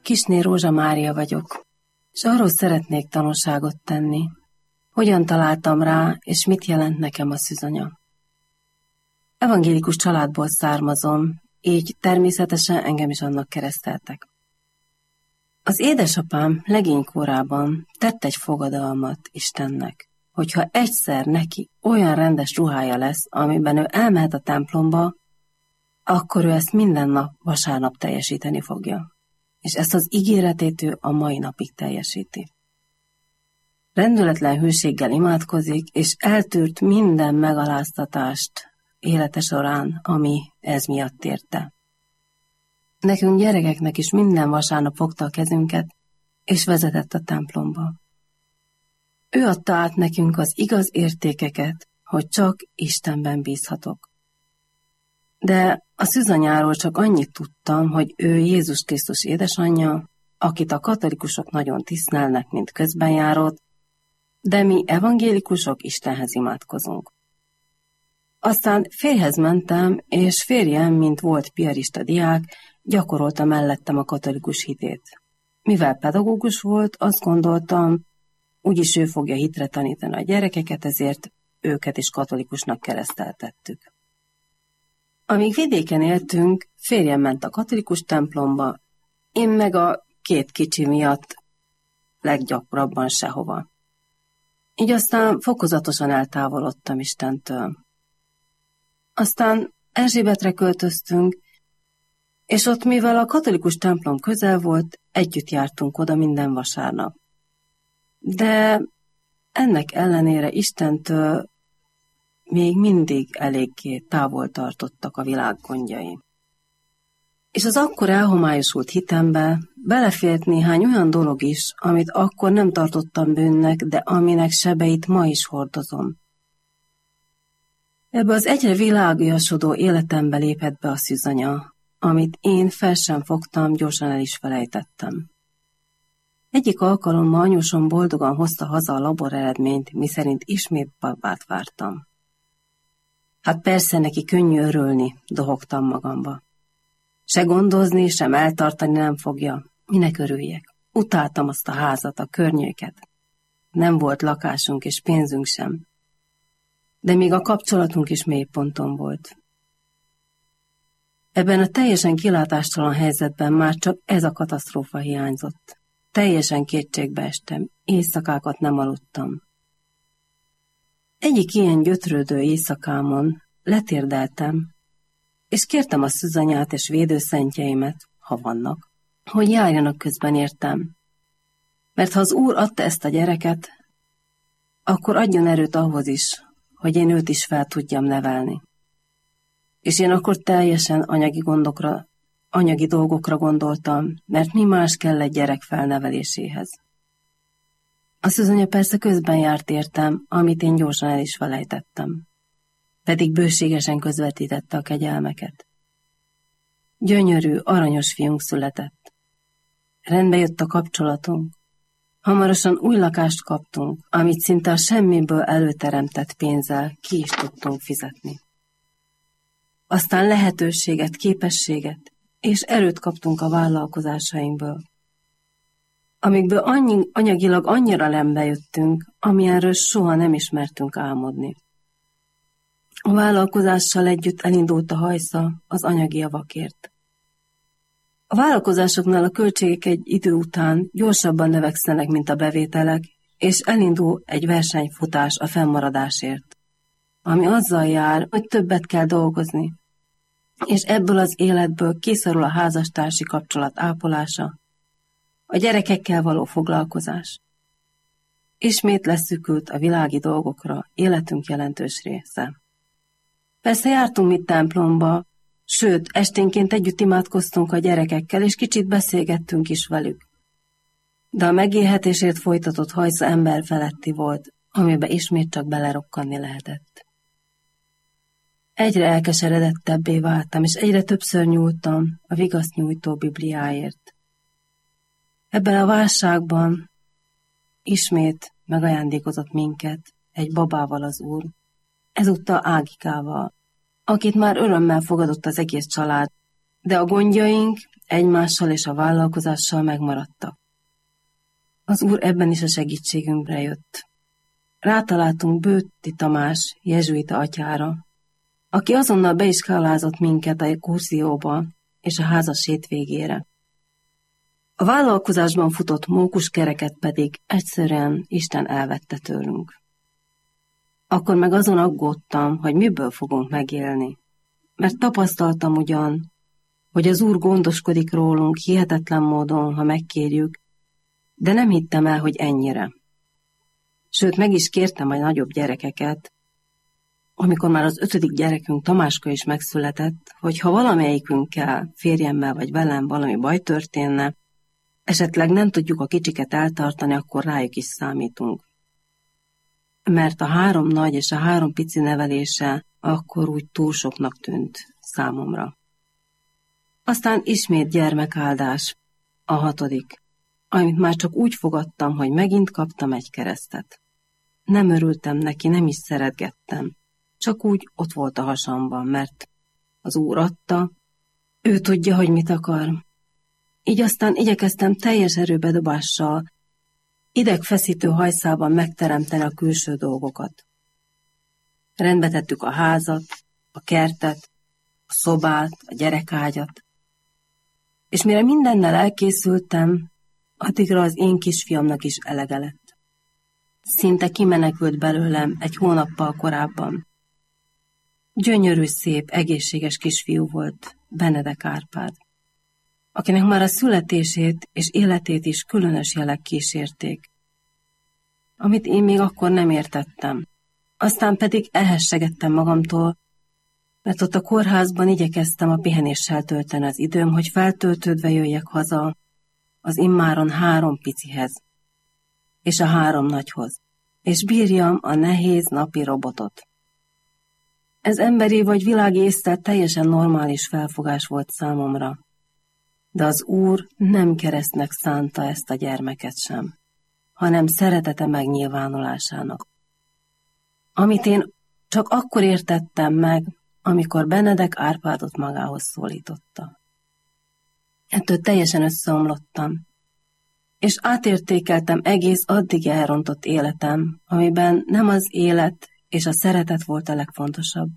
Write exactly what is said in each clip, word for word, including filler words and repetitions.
Kisné Rózsa Mária vagyok, és arról szeretnék tanúságot tenni, hogyan találtam rá, és mit jelent nekem a szűzanya. Evangélikus családból származom, így természetesen engem is annak kereszteltek. Az édesapám legénykorában tett egy fogadalmat Istennek, hogyha egyszer neki olyan rendes ruhája lesz, amiben ő elmehet a templomba, akkor ő ezt minden nap vasárnap teljesíteni fogja. És ezt az ígéretét ő a mai napig teljesíti. Rendületlen hűséggel imádkozik, és eltűrt minden megaláztatást élete során, ami ez miatt érte. Nekünk gyerekeknek is minden vasárnap fogta a kezünket, és vezetett a templomba. Ő adta át nekünk az igaz értékeket, hogy csak Istenben bízhatok. De a szűzanyáról csak annyit tudtam, hogy ő Jézus Krisztus édesanyja, akit a katolikusok nagyon tisztelnek, mint közbenjárót, de mi evangélikusok Istenhez imádkozunk. Aztán férjhez mentem, és férjem, mint volt piarista diák, gyakorolta mellettem a katolikus hitét. Mivel pedagógus volt, azt gondoltam, úgyis ő fogja hitre tanítani a gyerekeket, ezért őket is katolikusnak kereszteltettük. Amíg vidéken éltünk, férjem ment a katolikus templomba, én meg a két kicsi miatt leggyakrabban sehova. Így aztán fokozatosan eltávolodtam Istentől. Aztán Erzsébetre költöztünk, és ott, mivel a katolikus templom közel volt, együtt jártunk oda minden vasárnap. De ennek ellenére Istentől még mindig eléggé távol tartottak a világ gondjai. És az akkor elhomályosult hitembe belefért néhány olyan dolog is, amit akkor nem tartottam bűnnek, de aminek sebeit ma is hordozom. Ebbe az egyre világiasodó életembe lépett be a szűzanya, amit én fel sem fogtam, gyorsan el is felejtettem. Egyik alkalommal anyósom boldogan hozta haza a labor eredményt, miszerint ismét babát vártam. Hát persze neki könnyű örülni, dohogtam magamba. Se gondozni, sem eltartani nem fogja, minek örüljek. Utáltam azt a házat, a környéket. Nem volt lakásunk és pénzünk sem. De még a kapcsolatunk is mélyponton volt. Ebben a teljesen kilátástalan helyzetben már csak ez a katasztrófa hiányzott. Teljesen kétségbe estem, éjszakákat nem aludtam. Egyik ilyen gyötrődő éjszakámon letérdeltem, és kértem a szűzanyát és védőszentjeimet, ha vannak, hogy járjanak közben értem. Mert ha az Úr adta ezt a gyereket, akkor adjon erőt ahhoz is, hogy én őt is fel tudjam nevelni. És én akkor teljesen anyagi gondokra, anyagi dolgokra gondoltam, mert mi más kell egy gyerek felneveléséhez. A szűzanya persze közben járt értem, amit én gyorsan el is felejtettem. Pedig bőségesen közvetítette a kegyelmeket. Gyönyörű, aranyos fiunk született. Rendbe jött a kapcsolatunk. Hamarosan új lakást kaptunk, amit szinte a semmiből előteremtett pénzzel ki is tudtunk fizetni. Aztán lehetőséget, képességet és erőt kaptunk a vállalkozásainkból, amikből annyi, anyagilag annyira lembe jöttünk, amilyenről soha nem ismertünk álmodni. A vállalkozással együtt elindult a hajsza az anyagi javakért. A vállalkozásoknál a költségek egy idő után gyorsabban növekszenek, mint a bevételek, és elindul egy versenyfutás a fennmaradásért, ami azzal jár, hogy többet kell dolgozni, és ebből az életből kiszorul a házastársi kapcsolat ápolása, a gyerekekkel való foglalkozás. Ismét leszűkült a világi dolgokra életünk jelentős része. Persze jártunk mi templomba, sőt, esténként együtt imádkoztunk a gyerekekkel, és kicsit beszélgettünk is velük. De a megélhetésért folytatott hajsza ember feletti volt, amibe ismét csak belerokkanni lehetett. Egyre elkeseredettebbé váltam, és egyre többször nyúltam a vigaszt nyújtó Bibliáért. Ebben a válságban ismét megajándékozott minket egy babával az Úr, ezúttal Ágikával, akit már örömmel fogadott az egész család, de a gondjaink egymással és a vállalkozással megmaradtak. Az Úr ebben is a segítségünkre jött. Rátaláltunk Bőti Tamás jezsuita atyára, aki azonnal beiskálázott minket a kurzióba és a házas hétvégére. A vállalkozásban futott mókuskereket pedig egyszerűen Isten elvette tőlünk. Akkor meg azon aggódtam, hogy miből fogunk megélni, mert tapasztaltam ugyan, hogy az Úr gondoskodik rólunk hihetetlen módon, ha megkérjük, de nem hittem el, hogy ennyire. Sőt, meg is kértem a nagyobb gyerekeket, amikor már az ötödik gyerekünk Tamáska is megszületett, hogy ha valamelyikünkkel, férjemmel vagy velem valami baj történne, esetleg nem tudjuk a kicsiket eltartani, akkor rájuk is számítunk. Mert a három nagy és a három pici nevelése akkor úgy túl soknak tűnt számomra. Aztán ismét gyermekáldás, a hatodik, amit már csak úgy fogadtam, hogy megint kaptam egy keresztet. Nem örültem neki, nem is szeretgettem, csak úgy ott volt a hasamban, mert az Úr adta, ő tudja, hogy mit akar. Így aztán igyekeztem teljes erőbedobással, idegfeszítő hajszában megteremteni a külső dolgokat. Rendbe tettük a házat, a kertet, a szobát, a gyerekágyat, és mire mindennel elkészültem, addigra az én kisfiamnak is elege lett. Szinte kimenekült belőlem egy hónappal korábban. Gyönyörű, szép, egészséges kisfiú volt, Benedek Árpád, akinek már a születését és életét is különös jelek kísérték, amit én még akkor nem értettem. Aztán pedig elhessegettem magamtól, mert ott a kórházban igyekeztem a pihenéssel tölteni az időm, hogy feltöltődve jöjjek haza az immáron három picihez, és a három nagyhoz, és bírjam a nehéz napi robotot. Ez emberi vagy világi észre teljesen normális felfogás volt számomra, de az Úr nem keresztnek szánta ezt a gyermeket sem, hanem szeretete megnyilvánulásának. Amit én csak akkor értettem meg, amikor Benedek Árpádot magához szólította. Ettől teljesen összeomlottam, és átértékeltem egész addig elrontott életem, amiben nem az élet és a szeretet volt a legfontosabb.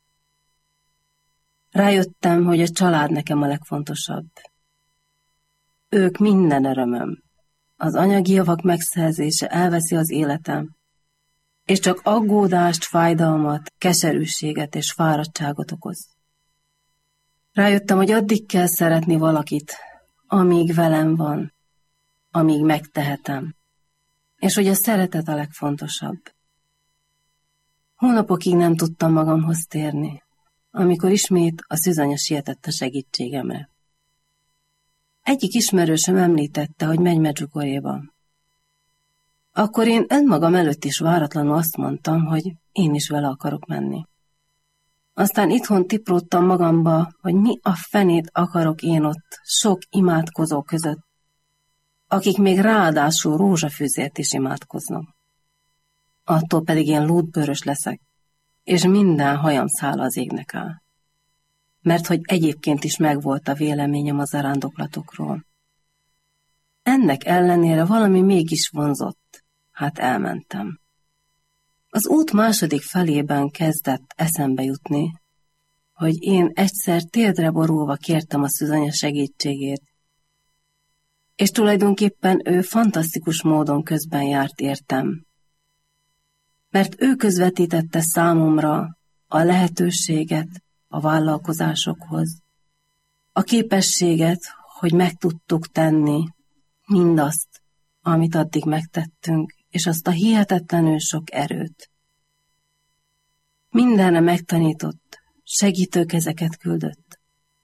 Rájöttem, hogy a család nekem a legfontosabb. Ők minden örömöm. Az anyagi javak megszerzése elveszi az életem, és csak aggódást, fájdalmat, keserűséget és fáradtságot okoz. Rájöttem, hogy addig kell szeretni valakit, amíg velem van, amíg megtehetem, és hogy a szeretet a legfontosabb. Hónapokig nem tudtam magamhoz térni, amikor ismét a szűzanya sietett a segítségemre. Egyik ismerősöm említette, hogy megy Medjugorjéba. Akkor én önmagam előtt is váratlanul azt mondtam, hogy én is vele akarok menni. Aztán itthon tipródtam magamba, hogy mi a fenét akarok én ott sok imádkozó között, akik még ráadásul rózsafűzért is imádkoznak. Attól pedig én lúdbőrös leszek, és minden hajam száll az égnek áll. Mert hogy egyébként is megvolt a véleményem a zarándoklatokról. Ennek ellenére valami mégis vonzott, hát elmentem. Az út második felében kezdett eszembe jutni, hogy én egyszer térdre borulva kértem a szűzanya segítségét, és tulajdonképpen ő fantasztikus módon közben járt értem, mert ő közvetítette számomra a lehetőséget a vállalkozásokhoz, a képességet, hogy meg tudtuk tenni mindazt, amit addig megtettünk, és azt a hihetetlenül sok erőt. Mindenre megtanított, segítőkezeket küldött.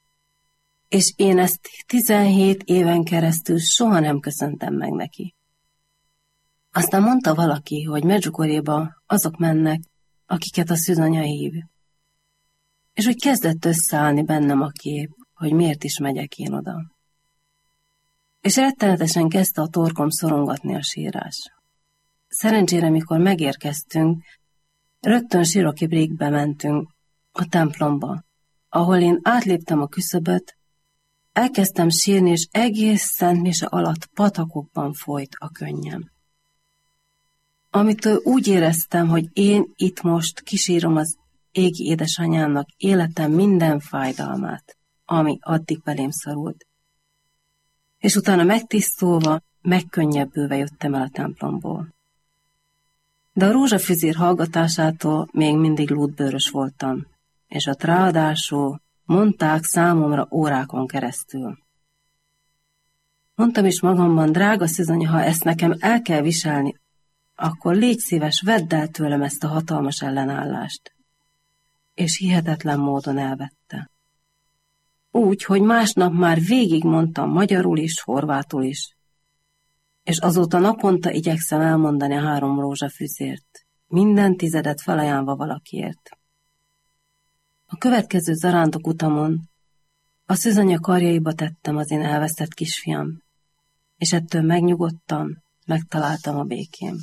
És én ezt tizenhét éven keresztül soha nem köszöntem meg neki. Aztán mondta valaki, hogy Medjugorjéba azok mennek, akiket a szűzanya hív. És hogy kezdett összeállni bennem a kép, hogy miért is megyek én oda. És rettenetesen kezdte a torkom szorongatni a sírás. Szerencsére, mikor megérkeztünk, rögtön Siroki Brékbe mentünk, a templomba, ahol én átléptem a küszöböt, elkezdtem sírni, és egész Szentmise alatt patakokban folyt a könnyem. Amitől úgy éreztem, hogy én itt most kisírom az égi édesanyámnak életem minden fájdalmát, ami addig belém szorult. És utána megtisztulva, megkönnyebbülve jöttem el a templomból. De a rózsafüzér hallgatásától még mindig lúdbőrös voltam, és ott ráadásul mondták számomra órákon keresztül. Mondtam is magamban, drága szűzanya, ha ezt nekem el kell viselni, akkor légy szíves, vedd el tőlem ezt a hatalmas ellenállást. És hihetetlen módon elvette. Úgy, hogy másnap már végig mondtam magyarul is, horvátul is. És azóta naponta igyekszem elmondani a három rózsafüzért, minden tizedet felajánlva valakiért. A következő zarándok utamon a szűzanya karjaiba tettem az én elvesztett kisfiam, és ettől megnyugodtam, megtaláltam a békém.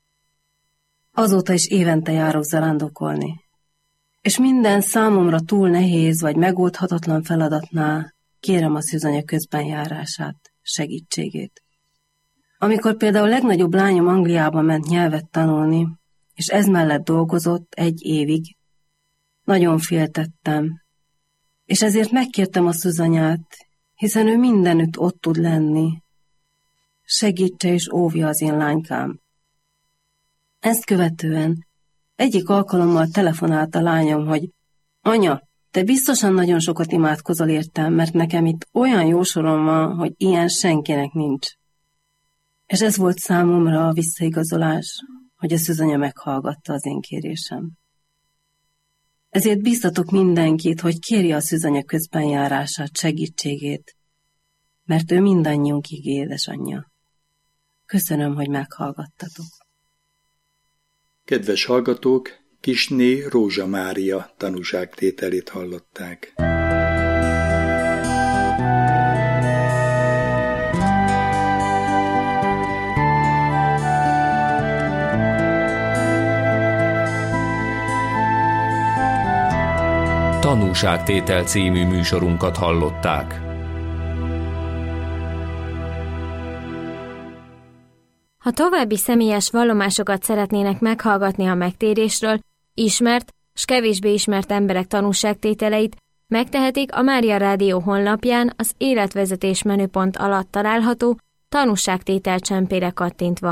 Azóta is évente járok zarándokolni, és minden számomra túl nehéz vagy megoldhatatlan feladatnál kérem a szűzanya közbenjárását, segítségét. Amikor például a legnagyobb lányom Angliába ment nyelvet tanulni, és ez mellett dolgozott egy évig, nagyon féltettem, és ezért megkértem a szűzanyát, hiszen ő mindenütt ott tud lenni. Segítse és óvja az én lánykám. Ezt követően egyik alkalommal telefonált a lányom, hogy anya, te biztosan nagyon sokat imádkozol értem, mert nekem itt olyan jó sorom van, hogy ilyen senkinek nincs. És ez volt számomra a visszaigazolás, hogy a szűzanya meghallgatta az én kérésem. Ezért bíztatok mindenkit, hogy kérje a szűzanya közbenjárását, segítségét, mert ő mindannyiunk ígé édesanyja. Köszönöm, hogy meghallgattatok. Kedves hallgatók, Kisné Rózsa Mária tanúságtételét hallották. Tanúságtétel című műsorunkat hallották. Ha további személyes vallomásokat szeretnének meghallgatni a megtérésről, ismert s kevésbé ismert emberek tanúságtételeit, megtehetik a Mária Rádió honlapján az életvezetés menüpont alatt található tanúságtétel csempére kattintva.